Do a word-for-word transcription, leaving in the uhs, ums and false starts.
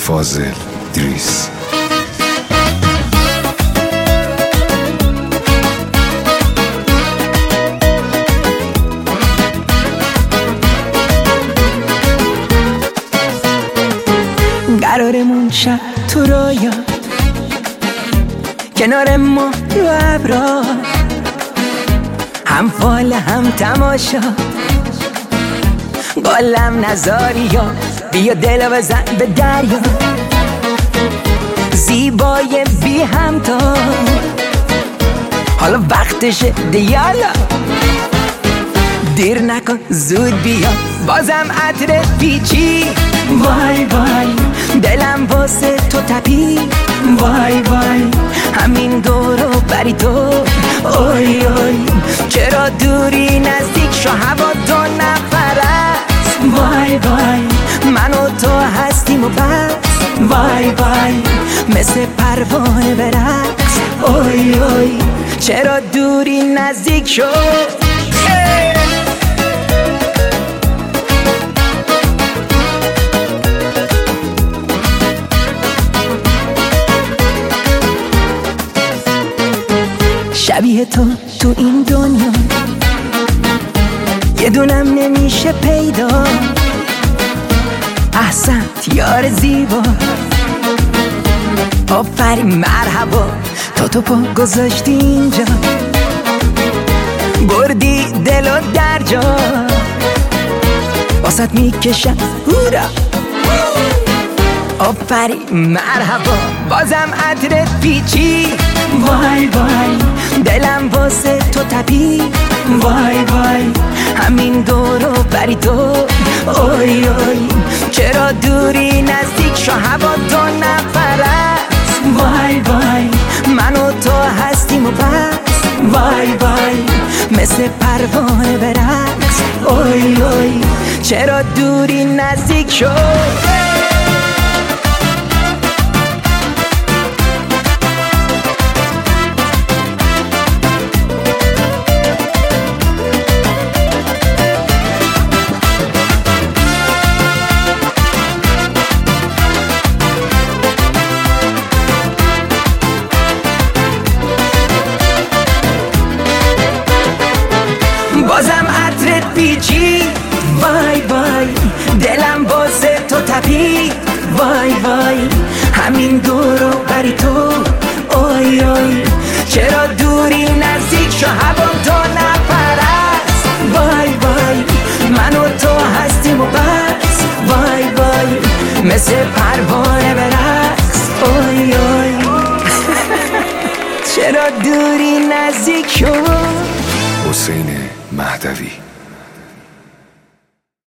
فاضل دریس. قرارمون شب تو رویا، کنار ما رو ابرا، هم فال هم تماشا، قلم نذاری یا بیا دل بزن به دریا، زیبای بی همتا، حالا وقتشه دیالا، دیر نکن زود بیا، بازم عطر پیچی، وای وای دلم واسه تو تپی، وای وای همین دورو بری تو، اوی اوی چرا دوری نزدیک شو هوا دو نفر است، وای وای من و تو هستیم و بس، وای وای مثل پروانه برقص، اوی اوی چرا دوری نزدیک شو. شبیه تو تو این دنیا یه دونم نمیشه پیدا، احسنت یار زیبا، آفرین مرحبا، تا تو پا گذاشتی اینجا، بردی دل و در جا، واسط میکشم هورا، آفرین مرحبا، بازم عطر پیچی، وای وای دلم واسه تو تپی، وای وای همین دورو بری تو، اوی اوی چرا دوری نزدیک شو هوا دو نفر است، وای وای من و تو هستیم و بس، وای وای مثل پروانه برقص، اوی اوی چرا دوری نزدیک شو. بازم عطرت پیچی، وای وای دلم واسه تو تپی، وای وای همین دورو بری تو، اوی اوی چرا دوری نزدیک شو هوا دو نفر است، وای وای من و تو هستیم و بس، وای وای مثل پروانه برقص، اوی اوی چرا دوری نزدیک شو. حسین مهدوی.